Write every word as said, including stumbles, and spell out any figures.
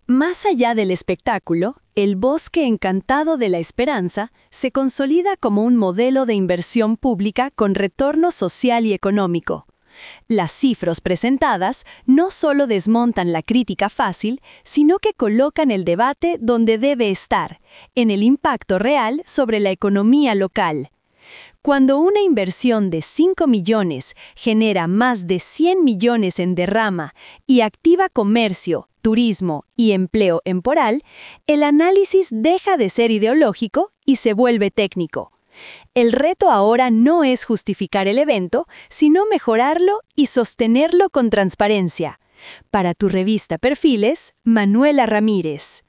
Más allá del espectáculo, el Bosque Encantado de la Esperanza se consolida como un modelo de inversión pública con retorno social y económico. Las cifras presentadas no solo desmontan la crítica fácil, sino que colocan el debate donde debe estar, en el impacto real sobre la economía local. Cuando una inversión de cinco millones genera más de cien millones en derrama y activa comercio, turismo y empleo temporal, el análisis deja de ser ideológico y se vuelve técnico. El reto ahora no es justificar el evento, sino mejorarlo y sostenerlo con transparencia. Para tu revista Perfiles, Manuela Ramírez.